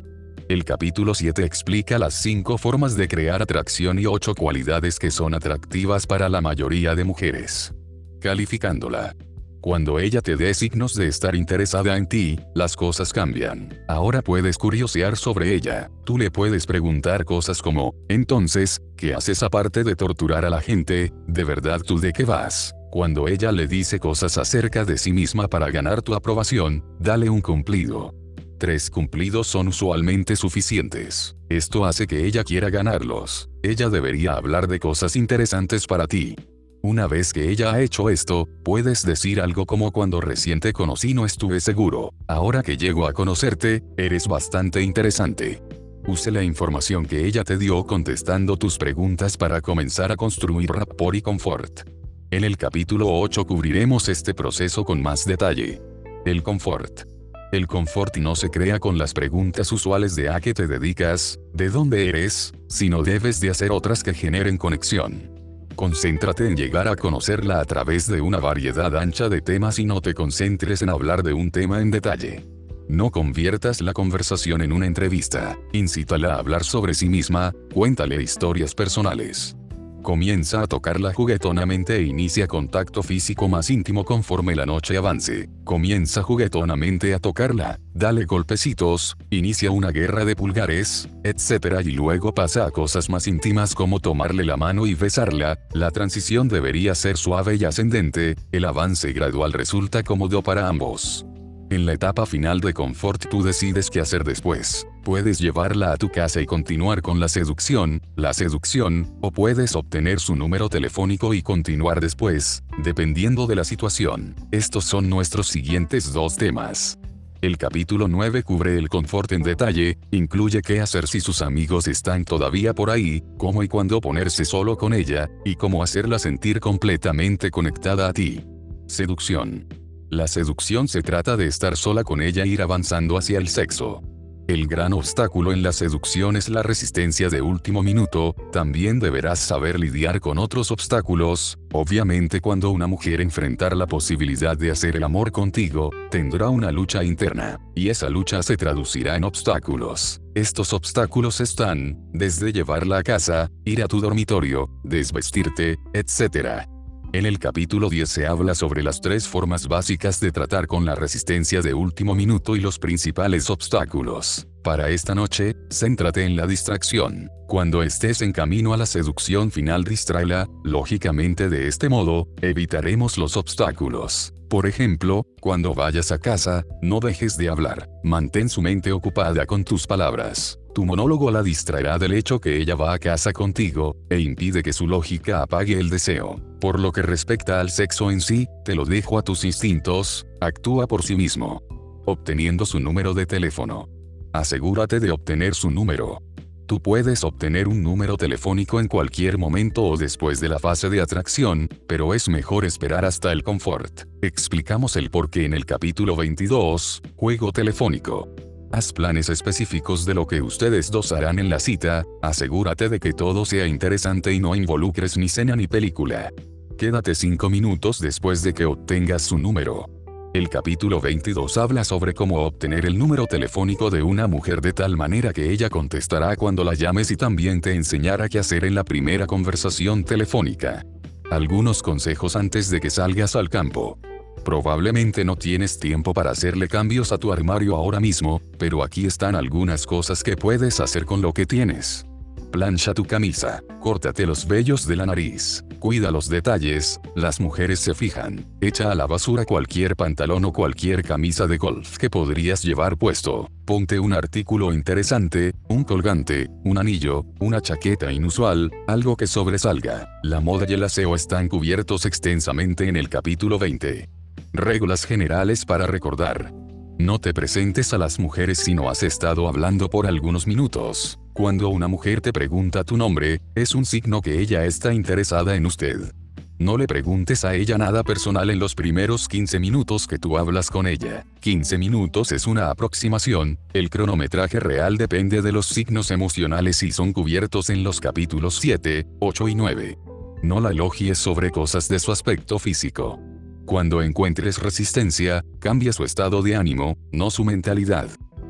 El capítulo siete explica las cinco formas de crear atracción y ocho cualidades que son atractivas para la mayoría de mujeres. Calificándola. Cuando ella te dé signos de estar interesada en ti, las cosas cambian. Ahora puedes curiosear sobre ella. Tú le puedes preguntar cosas como, entonces, ¿qué haces aparte de torturar a la gente? ¿De verdad tú de qué vas? Cuando ella le dice cosas acerca de sí misma para ganar tu aprobación, dale un cumplido. Tres cumplidos son usualmente suficientes. Esto hace que ella quiera ganarlos. Ella debería hablar de cosas interesantes para ti. Una vez que ella ha hecho esto, puedes decir algo como cuando recién te conocí no estuve seguro. Ahora que llego a conocerte, eres bastante interesante. Use la información que ella te dio contestando tus preguntas para comenzar a construir rapport y confort. En el capítulo ocho cubriremos este proceso con más detalle. El confort. El confort no se crea con las preguntas usuales de a qué te dedicas, de dónde eres, sino debes de hacer otras que generen conexión. Concéntrate en llegar a conocerla a través de una variedad ancha de temas y no te concentres en hablar de un tema en detalle. No conviertas la conversación en una entrevista. Incítala a hablar sobre sí misma, cuéntale historias personales. Comienza a tocarla juguetonamente e inicia contacto físico más íntimo conforme la noche avance. Comienza juguetonamente a tocarla, dale golpecitos, inicia una guerra de pulgares, etcétera y luego pasa a cosas más íntimas como tomarle la mano y besarla. La transición debería ser suave y ascendente, el avance gradual resulta cómodo para ambos. En la etapa final de confort tú decides qué hacer después. Puedes llevarla a tu casa y continuar con la seducción, la seducción, o puedes obtener su número telefónico y continuar después, dependiendo de la situación. Estos son nuestros siguientes dos temas. El capítulo nueve cubre el confort en detalle, incluye qué hacer si sus amigos están todavía por ahí, cómo y cuándo ponerse solo con ella, y cómo hacerla sentir completamente conectada a ti. Seducción. La seducción se trata de estar sola con ella e ir avanzando hacia el sexo. El gran obstáculo en la seducción es la resistencia de último minuto. También deberás saber lidiar con otros obstáculos. Obviamente cuando una mujer enfrentar la posibilidad de hacer el amor contigo, tendrá una lucha interna, y esa lucha se traducirá en obstáculos. Estos obstáculos están, desde llevarla a casa, ir a tu dormitorio, desvestirte, etcétera. En el capítulo diez se habla sobre las tres formas básicas de tratar con la resistencia de último minuto y los principales obstáculos. Para esta noche, céntrate en la distracción. Cuando estés en camino a la seducción final, distráela. Lógicamente de este modo, evitaremos los obstáculos. Por ejemplo, cuando vayas a casa, no dejes de hablar. Mantén su mente ocupada con tus palabras. Tu monólogo la distraerá del hecho que ella va a casa contigo, e impide que su lógica apague el deseo. Por lo que respecta al sexo en sí, te lo dejo a tus instintos, actúa por sí mismo. Obteniendo su número de teléfono. Asegúrate de obtener su número. Tú puedes obtener un número telefónico en cualquier momento o después de la fase de atracción, pero es mejor esperar hasta el confort. Explicamos el porqué en el capítulo veintidós, juego telefónico. Haz planes específicos de lo que ustedes dos harán en la cita, asegúrate de que todo sea interesante y no involucres ni cena ni película. Quédate cinco minutos después de que obtengas su número. El capítulo veintidós habla sobre cómo obtener el número telefónico de una mujer de tal manera que ella contestará cuando la llames y también te enseñará qué hacer en la primera conversación telefónica. Algunos consejos antes de que salgas al campo. Probablemente no tienes tiempo para hacerle cambios a tu armario ahora mismo, pero aquí están algunas cosas que puedes hacer con lo que tienes. Plancha tu camisa, córtate los vellos de la nariz, cuida los detalles, las mujeres se fijan, echa a la basura cualquier pantalón o cualquier camisa de golf que podrías llevar puesto, ponte un artículo interesante, un colgante, un anillo, una chaqueta inusual, algo que sobresalga. La moda y el aseo están cubiertos extensamente en el capítulo veinte. Reglas generales para recordar. No te presentes a las mujeres si no has estado hablando por algunos minutos. Cuando una mujer te pregunta tu nombre, es un signo que ella está interesada en usted. No le preguntes a ella nada personal en los primeros quince minutos que tú hablas con ella. quince minutos es una aproximación, el cronometraje real depende de los signos emocionales y son cubiertos en los capítulos siete, ocho y nueve. No la elogies sobre cosas de su aspecto físico. Cuando encuentres resistencia, cambia su estado de ánimo, no su mentalidad.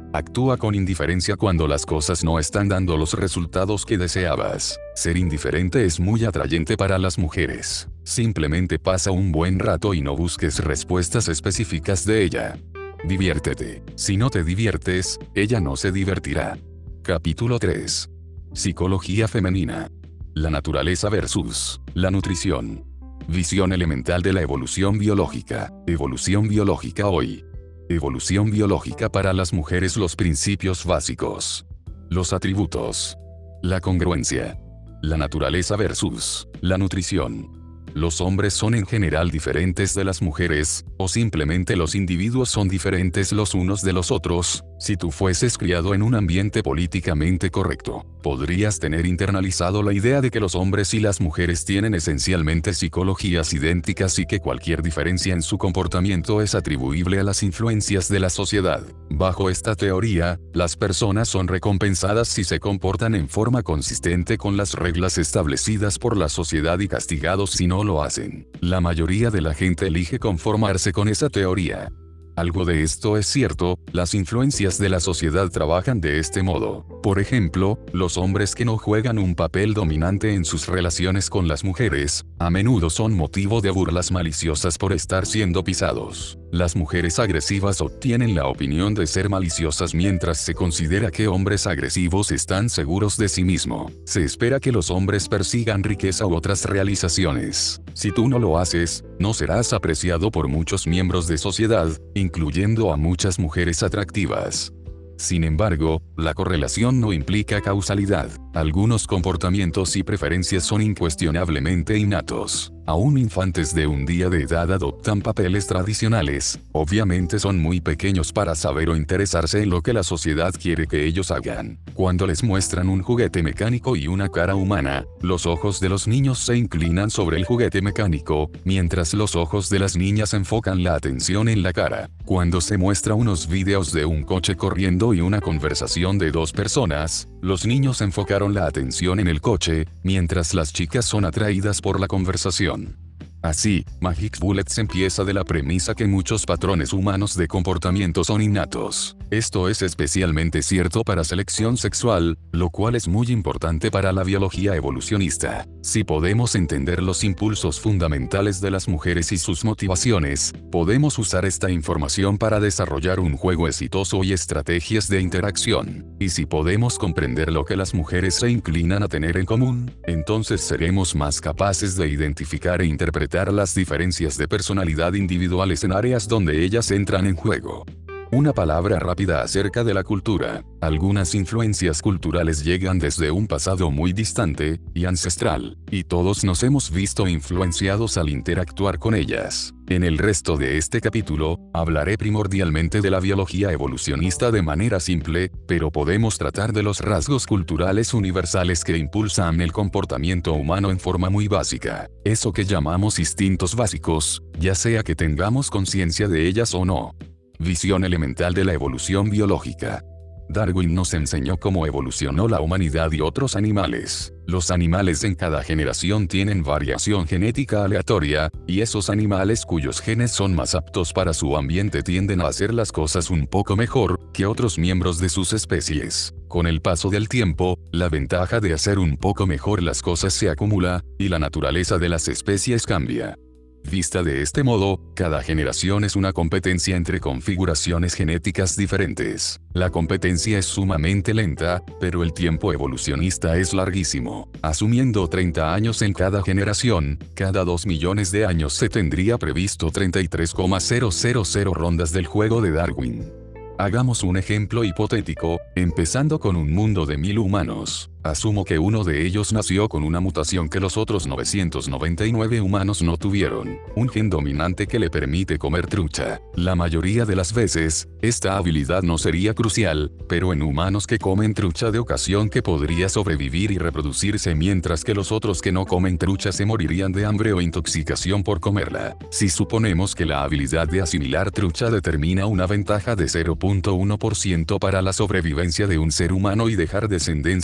Actúa con indiferencia cuando las cosas no están dando los resultados que deseabas. Ser indiferente es muy atrayente para las mujeres. Simplemente pasa un buen rato y no busques respuestas específicas de ella. Diviértete. Si no te diviertes, ella no se divertirá. Capítulo tres. Psicología femenina. La naturaleza versus la nutrición. Visión elemental de la evolución biológica. Evolución biológica hoy. Evolución biológica para las mujeres. Los principios básicos. Los atributos. La congruencia. La naturaleza versus la nutrición. Los hombres son en general diferentes de las mujeres, o simplemente los individuos son diferentes los unos de los otros. Si tú fueses criado en un ambiente políticamente correcto, podrías tener internalizado la idea de que los hombres y las mujeres tienen esencialmente psicologías idénticas y que cualquier diferencia en su comportamiento es atribuible a las influencias de la sociedad. Bajo esta teoría, las personas son recompensadas si se comportan en forma consistente con las reglas establecidas por la sociedad y castigados si no lo hacen. La mayoría de la gente elige conformarse con esa teoría. Algo de esto es cierto, las influencias de la sociedad trabajan de este modo. Por ejemplo, los hombres que no juegan un papel dominante en sus relaciones con las mujeres, a menudo son motivo de burlas maliciosas por estar siendo pisados. Las mujeres agresivas obtienen la opinión de ser maliciosas mientras se considera que hombres agresivos están seguros de sí mismo. Se espera que los hombres persigan riqueza u otras realizaciones. Si tú no lo haces, no serás apreciado por muchos miembros de sociedad, incluyendo a muchas mujeres atractivas. Sin embargo, la correlación no implica causalidad. Algunos comportamientos y preferencias son incuestionablemente innatos. Aún infantes de un día de edad adoptan papeles tradicionales. Obviamente son muy pequeños para saber o interesarse en lo que la sociedad quiere que ellos hagan. Cuando les muestran un juguete mecánico y una cara humana, los ojos de los niños se inclinan sobre el juguete mecánico, mientras los ojos de las niñas enfocan la atención en la cara. Cuando se muestra unos videos de un coche corriendo y una conversación de dos personas, los niños enfocaron la atención en el coche, mientras las chicas son atraídas por la conversación. Así, Magic Bullets empieza de la premisa que muchos patrones humanos de comportamiento son innatos. Esto es especialmente cierto para selección sexual, lo cual es muy importante para la biología evolucionista. Si podemos entender los impulsos fundamentales de las mujeres y sus motivaciones, podemos usar esta información para desarrollar un juego exitoso y estrategias de interacción. Y si podemos comprender lo que las mujeres se inclinan a tener en común, entonces seremos más capaces de identificar e interpretar las diferencias de personalidad individuales en áreas donde ellas entran en juego. Una palabra rápida acerca de la cultura. Algunas influencias culturales llegan desde un pasado muy distante y ancestral, y todos nos hemos visto influenciados al interactuar con ellas. En el resto de este capítulo, hablaré primordialmente de la biología evolucionista de manera simple, pero podemos tratar de los rasgos culturales universales que impulsan el comportamiento humano en forma muy básica. Eso que llamamos instintos básicos, ya sea que tengamos conciencia de ellas o no. Visión elemental de la evolución biológica. Darwin nos enseñó cómo evolucionó la humanidad y otros animales. Los animales en cada generación tienen variación genética aleatoria, y esos animales cuyos genes son más aptos para su ambiente tienden a hacer las cosas un poco mejor que otros miembros de sus especies. Con el paso del tiempo, la ventaja de hacer un poco mejor las cosas se acumula, y la naturaleza de las especies cambia. Vista de este modo, cada generación es una competencia entre configuraciones genéticas diferentes. La competencia es sumamente lenta, pero el tiempo evolucionista es larguísimo. Asumiendo treinta años en cada generación, cada dos millones de años se tendría previsto treinta y tres coma cero cero cero rondas del juego de Darwin. Hagamos un ejemplo hipotético, empezando con un mundo de mil humanos. Asumo que uno de ellos nació con una mutación que los otros novecientos noventa y nueve humanos no tuvieron, un gen dominante que le permite comer trucha. La mayoría de las veces, esta habilidad no sería crucial, pero en humanos que comen trucha de ocasión que podría sobrevivir y reproducirse mientras que los otros que no comen trucha se morirían de hambre o intoxicación por comerla. Si suponemos que la habilidad de asimilar trucha determina una ventaja de cero punto uno por ciento para la sobrevivencia de un ser humano y dejar descendencia saludable,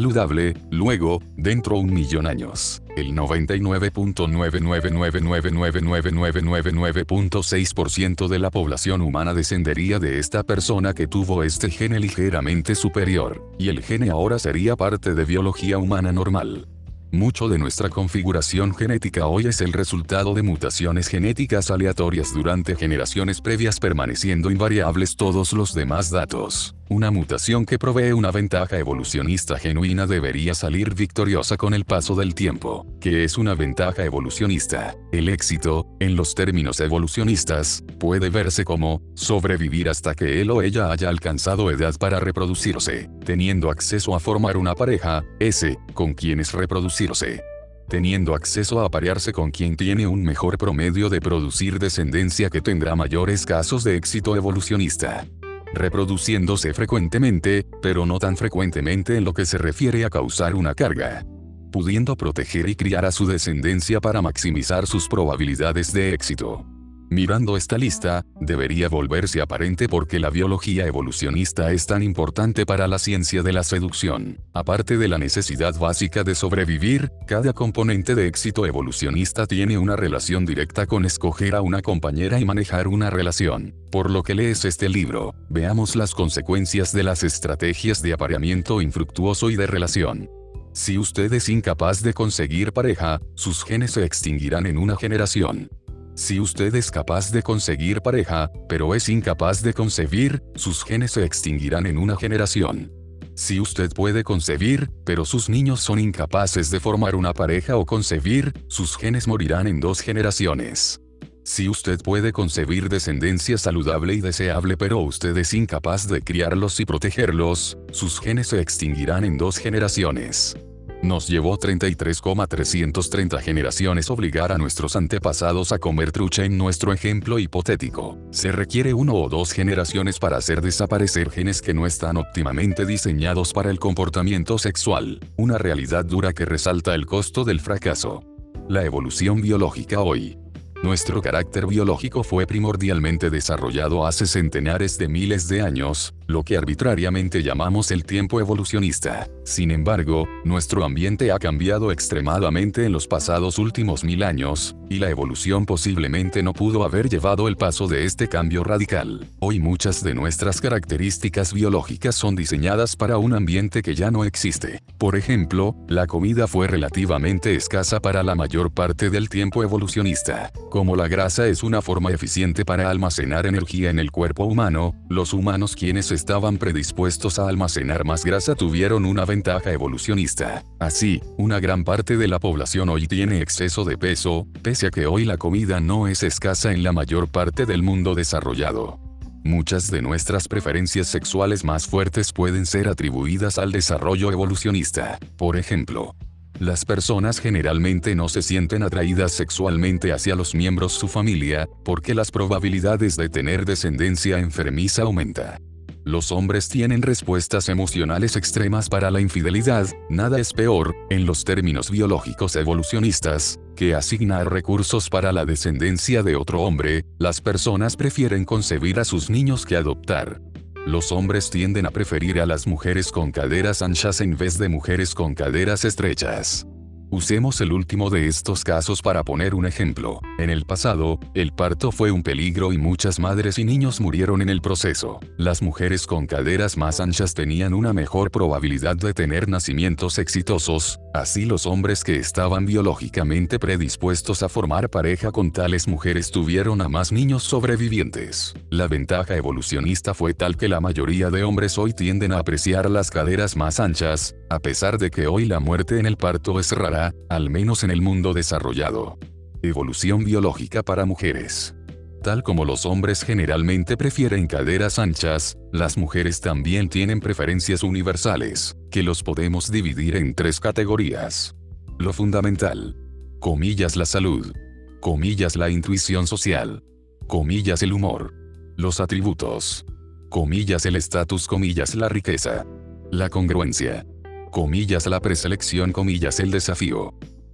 saludable, luego, dentro un millón años, el noventa y nueve punto nueve nueve nueve nueve nueve nueve nueve nueve nueve punto seis por ciento de la población humana descendería de esta persona que tuvo este gene ligeramente superior, y el gene ahora sería parte de biología humana normal. Mucho de nuestra configuración genética hoy es el resultado de mutaciones genéticas aleatorias durante generaciones previas, permaneciendo invariables todos los demás datos. Una mutación que provee una ventaja evolucionista genuina debería salir victoriosa con el paso del tiempo. ¿Qué es una ventaja evolucionista? El éxito, en los términos evolucionistas, puede verse como sobrevivir hasta que él o ella haya alcanzado edad para reproducirse, teniendo acceso a formar una pareja, ese, con quienes reproducirse. Teniendo acceso a aparearse con quien tiene un mejor promedio de producir descendencia que tendrá mayores casos de éxito evolucionista. Reproduciéndose frecuentemente, pero no tan frecuentemente en lo que se refiere a causar una carga. Pudiendo proteger y criar a su descendencia para maximizar sus probabilidades de éxito. Mirando esta lista, debería volverse aparente por qué la biología evolucionista es tan importante para la ciencia de la seducción. Aparte de la necesidad básica de sobrevivir, cada componente de éxito evolucionista tiene una relación directa con escoger a una compañera y manejar una relación. Por lo que lees este libro, veamos las consecuencias de las estrategias de apareamiento infructuoso y de relación. Si usted es incapaz de conseguir pareja, sus genes se extinguirán en una generación. Si usted es capaz de conseguir pareja, pero es incapaz de concebir, sus genes se extinguirán en una generación. Si usted puede concebir, pero sus niños son incapaces de formar una pareja o concebir, sus genes morirán en dos generaciones. Si usted puede concebir descendencia saludable y deseable pero usted es incapaz de criarlos y protegerlos, sus genes se extinguirán en dos generaciones. Nos llevó treinta y tres coma trescientos treinta generaciones obligar a nuestros antepasados a comer trucha en nuestro ejemplo hipotético. Se requiere uno o dos generaciones para hacer desaparecer genes que no están óptimamente diseñados para el comportamiento sexual, una realidad dura que resalta el costo del fracaso. La evolución biológica hoy. Nuestro carácter biológico fue primordialmente desarrollado hace centenares de miles de años, lo que arbitrariamente llamamos el tiempo evolucionista. Sin embargo, nuestro ambiente ha cambiado extremadamente en los pasados últimos mil años, y la evolución posiblemente no pudo haber llevado el paso de este cambio radical. Hoy muchas de nuestras características biológicas son diseñadas para un ambiente que ya no existe. Por ejemplo, la comida fue relativamente escasa para la mayor parte del tiempo evolucionista. Como la grasa es una forma eficiente para almacenar energía en el cuerpo humano, los humanos quienes estaban predispuestos a almacenar más grasa tuvieron una ventaja evolucionista. Así, una gran parte de la población hoy tiene exceso de peso, pese a que hoy la comida no es escasa en la mayor parte del mundo desarrollado. Muchas de nuestras preferencias sexuales más fuertes pueden ser atribuidas al desarrollo evolucionista. Por ejemplo, las personas generalmente no se sienten atraídas sexualmente hacia los miembros de su familia, porque las probabilidades de tener descendencia enfermiza aumenta. Los hombres tienen respuestas emocionales extremas para la infidelidad, nada es peor, en los términos biológicos evolucionistas, que asignar recursos para la descendencia de otro hombre. Las personas prefieren concebir a sus niños que adoptar. Los hombres tienden a preferir a las mujeres con caderas anchas en vez de mujeres con caderas estrechas. Usemos el último de estos casos para poner un ejemplo. En el pasado, el parto fue un peligro y muchas madres y niños murieron en el proceso. Las mujeres con caderas más anchas tenían una mejor probabilidad de tener nacimientos exitosos, así los hombres que estaban biológicamente predispuestos a formar pareja con tales mujeres tuvieron a más niños sobrevivientes. La ventaja evolucionista fue tal que la mayoría de hombres hoy tienden a apreciar las caderas más anchas, a pesar de que hoy la muerte en el parto es rara, al menos en el mundo desarrollado. Evolución biológica para mujeres. Tal como los hombres generalmente prefieren caderas anchas, las mujeres también tienen preferencias universales, que los podemos dividir en tres categorías. Lo fundamental. Comillas la salud. Comillas la intuición social. Comillas el humor. Los atributos. Comillas el estatus, comillas la riqueza. La congruencia. Comillas la preselección, comillas el desafío.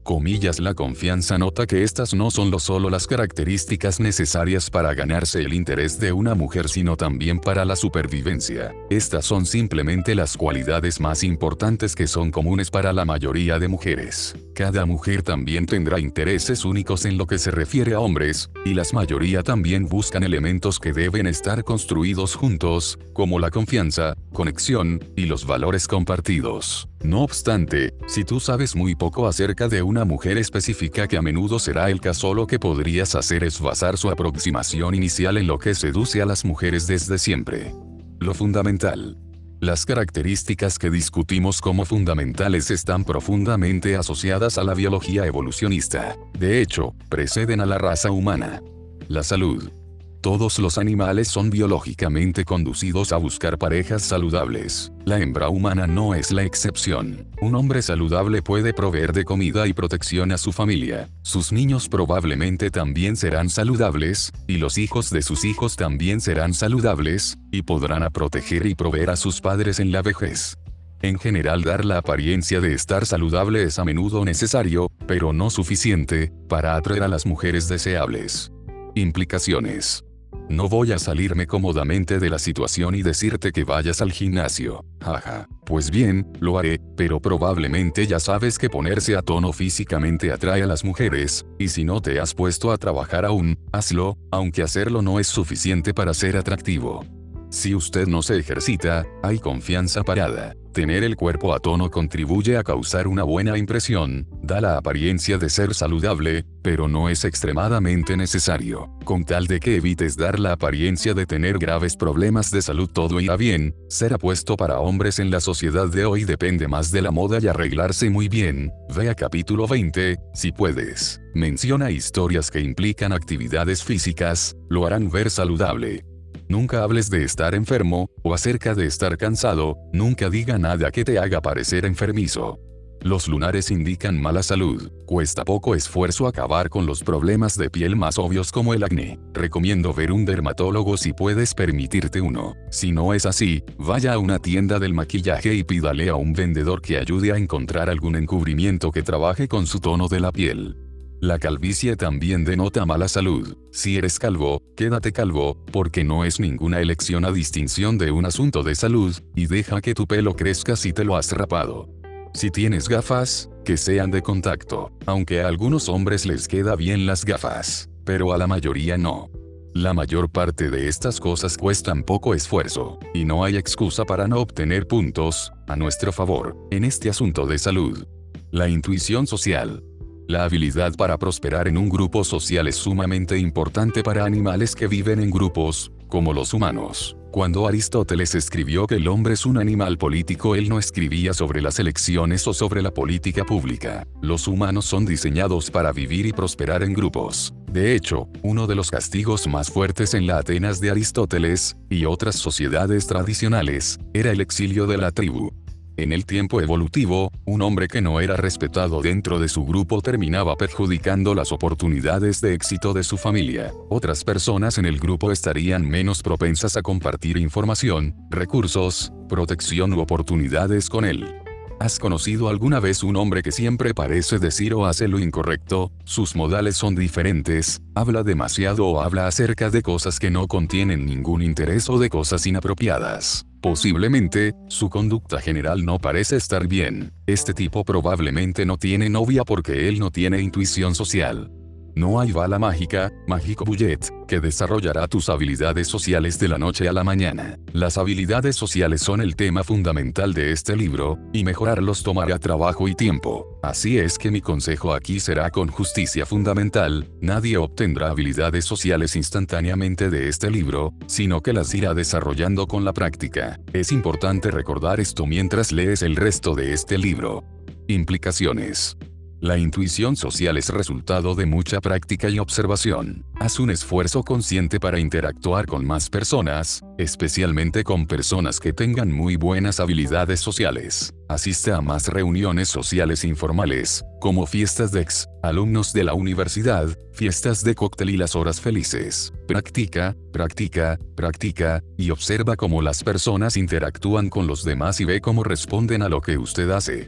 Comillas, la confianza nota que estas no son lo solo las características necesarias para ganarse el interés de una mujer, sino también para la supervivencia. Estas son simplemente las cualidades más importantes que son comunes para la mayoría de mujeres. Cada mujer también tendrá intereses únicos en lo que se refiere a hombres, y la mayoría también buscan elementos que deben estar construidos juntos, como la confianza, conexión, y los valores compartidos. No obstante, si tú sabes muy poco acerca de una mujer específica, que a menudo será el caso, lo que podrías hacer es basar su aproximación inicial en lo que seduce a las mujeres desde siempre. Lo fundamental. Las características que discutimos como fundamentales están profundamente asociadas a la biología evolucionista. De hecho, preceden a la raza humana. La salud. Todos los animales son biológicamente conducidos a buscar parejas saludables. La hembra humana no es la excepción. Un hombre saludable puede proveer de comida y protección a su familia. Sus niños probablemente también serán saludables, y los hijos de sus hijos también serán saludables, y podrán proteger y proveer a sus padres en la vejez. En general, dar la apariencia de estar saludable es a menudo necesario, pero no suficiente, para atraer a las mujeres deseables. Implicaciones. No voy a salirme cómodamente de la situación y decirte que vayas al gimnasio. Jaja. Pues bien, lo haré, pero probablemente ya sabes que ponerse a tono físicamente atrae a las mujeres, y si no te has puesto a trabajar aún, hazlo, aunque hacerlo no es suficiente para ser atractivo. Si usted no se ejercita, hay confianza parada. Tener el cuerpo a tono contribuye a causar una buena impresión, da la apariencia de ser saludable, pero no es extremadamente necesario. Con tal de que evites dar la apariencia de tener graves problemas de salud, todo irá bien. Ser apuesto para hombres en la sociedad de hoy depende más de la moda y arreglarse muy bien. Vea capítulo veinte, si puedes. Menciona historias que implican actividades físicas, lo harán ver saludable. Nunca hables de estar enfermo, o acerca de estar cansado, nunca diga nada que te haga parecer enfermizo. Los lunares indican mala salud. Cuesta poco esfuerzo acabar con los problemas de piel más obvios como el acné. Recomiendo ver un dermatólogo si puedes permitirte uno. Si no es así, vaya a una tienda del maquillaje y pídale a un vendedor que ayude a encontrar algún encubrimiento que trabaje con su tono de la piel. La calvicie también denota mala salud. Si eres calvo, quédate calvo, porque no es ninguna elección a distinción de un asunto de salud, y deja que tu pelo crezca si te lo has rapado. Si tienes gafas, que sean de contacto, aunque a algunos hombres les queda bien las gafas, pero a la mayoría no. La mayor parte de estas cosas cuestan poco esfuerzo, y no hay excusa para no obtener puntos a nuestro favor en este asunto de salud. La intuición social. La habilidad para prosperar en un grupo social es sumamente importante para animales que viven en grupos, como los humanos. Cuando Aristóteles escribió que el hombre es un animal político, él no escribía sobre las elecciones o sobre la política pública. Los humanos son diseñados para vivir y prosperar en grupos. De hecho, uno de los castigos más fuertes en la Atenas de Aristóteles, y otras sociedades tradicionales, era el exilio de la tribu. En el tiempo evolutivo, un hombre que no era respetado dentro de su grupo terminaba perjudicando las oportunidades de éxito de su familia. Otras personas en el grupo estarían menos propensas a compartir información, recursos, protección u oportunidades con él. ¿Has conocido alguna vez un hombre que siempre parece decir o hace lo incorrecto? Sus modales son diferentes, habla demasiado o habla acerca de cosas que no contienen ningún interés o de cosas inapropiadas. Posiblemente, su conducta general no parece estar bien. Este tipo probablemente no tiene novia porque él no tiene intuición social. No hay bala mágica, mágico bullet, que desarrollará tus habilidades sociales de la noche a la mañana. Las habilidades sociales son el tema fundamental de este libro, y mejorarlos tomará trabajo y tiempo. Así es que mi consejo aquí será con justicia fundamental: nadie obtendrá habilidades sociales instantáneamente de este libro, sino que las irá desarrollando con la práctica. Es importante recordar esto mientras lees el resto de este libro. Implicaciones. La intuición social es resultado de mucha práctica y observación. Haz un esfuerzo consciente para interactuar con más personas, especialmente con personas que tengan muy buenas habilidades sociales. Asiste a más reuniones sociales informales, como fiestas de ex alumnos de la universidad, fiestas de cóctel y las horas felices. Practica, practica, practica, y observa cómo las personas interactúan con los demás y ve cómo responden a lo que usted hace.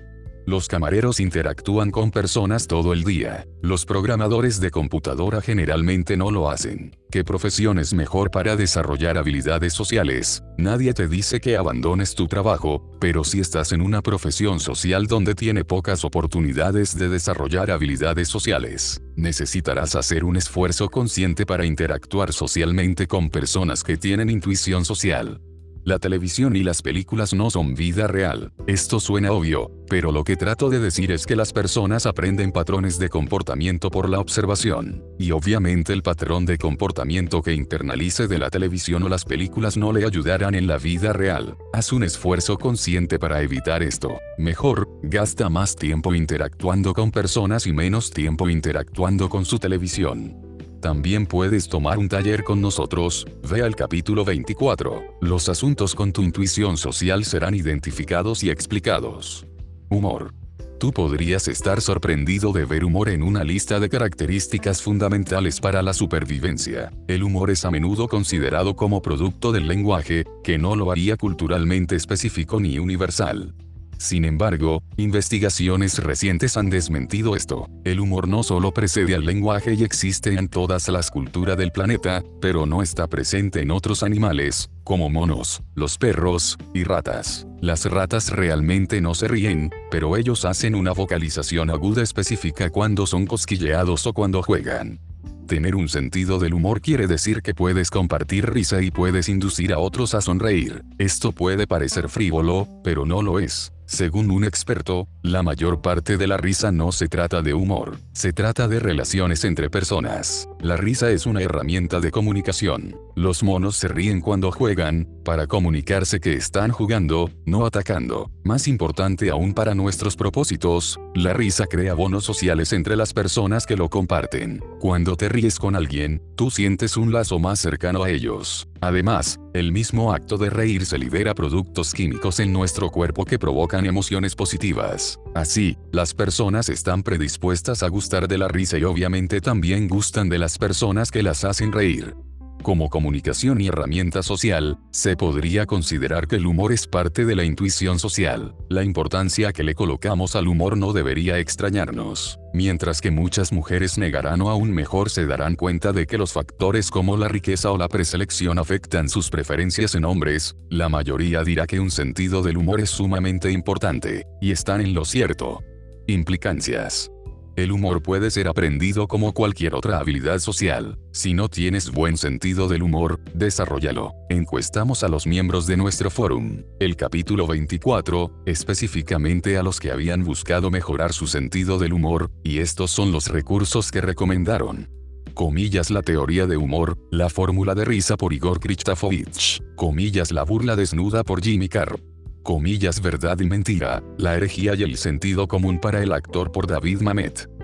Los camareros interactúan con personas todo el día. Los programadores de computadora generalmente no lo hacen. ¿Qué profesión es mejor para desarrollar habilidades sociales? Nadie te dice que abandones tu trabajo, pero si estás en una profesión social donde tiene pocas oportunidades de desarrollar habilidades sociales, necesitarás hacer un esfuerzo consciente para interactuar socialmente con personas que tienen intuición social. La televisión y las películas no son vida real. Esto suena obvio, pero lo que trato de decir es que las personas aprenden patrones de comportamiento por la observación. Y obviamente el patrón de comportamiento que internalice de la televisión o las películas no le ayudarán en la vida real. Haz un esfuerzo consciente para evitar esto. Mejor, gasta más tiempo interactuando con personas y menos tiempo interactuando con su televisión. También puedes tomar un taller con nosotros, ve al capítulo veinticuatro. Los asuntos con tu intuición social serán identificados y explicados. Humor. Tú podrías estar sorprendido de ver humor en una lista de características fundamentales para la supervivencia. El humor es a menudo considerado como producto del lenguaje, que no lo haría culturalmente específico ni universal. Sin embargo, investigaciones recientes han desmentido esto. El humor no solo precede al lenguaje y existe en todas las culturas del planeta, pero no está presente en otros animales, como monos, los perros, y ratas. Las ratas realmente no se ríen, pero ellos hacen una vocalización aguda específica cuando son cosquilleados o cuando juegan. Tener un sentido del humor quiere decir que puedes compartir risa y puedes inducir a otros a sonreír. Esto puede parecer frívolo, pero no lo es. Según un experto, la mayor parte de la risa no se trata de humor, se trata de relaciones entre personas. La risa es una herramienta de comunicación. Los monos se ríen cuando juegan, para comunicarse que están jugando, no atacando. Más importante aún para nuestros propósitos, la risa crea bonos sociales entre las personas que lo comparten. Cuando te ríes con alguien, tú sientes un lazo más cercano a ellos. Además, el mismo acto de reírse libera productos químicos en nuestro cuerpo que provocan emociones positivas. Así, las personas están predispuestas a gustar de la risa y obviamente también gustan de las personas que las hacen reír. Como comunicación y herramienta social, se podría considerar que el humor es parte de la intuición social. La importancia que le colocamos al humor no debería extrañarnos. Mientras que muchas mujeres negarán o aún mejor se darán cuenta de que los factores como la riqueza o la preselección afectan sus preferencias en hombres, la mayoría dirá que un sentido del humor es sumamente importante, y están en lo cierto. Implicancias. El humor puede ser aprendido como cualquier otra habilidad social. Si no tienes buen sentido del humor, desarróllalo. Encuestamos a los miembros de nuestro forum. El capítulo veinticuatro, específicamente a los que habían buscado mejorar su sentido del humor, y estos son los recursos que recomendaron. Comillas la teoría de humor, la fórmula de risa por Igor Kristofovich. Comillas la burla desnuda por Jimmy Carr. Comillas verdad y mentira, la herejía y el sentido común para el actor por David Mamet.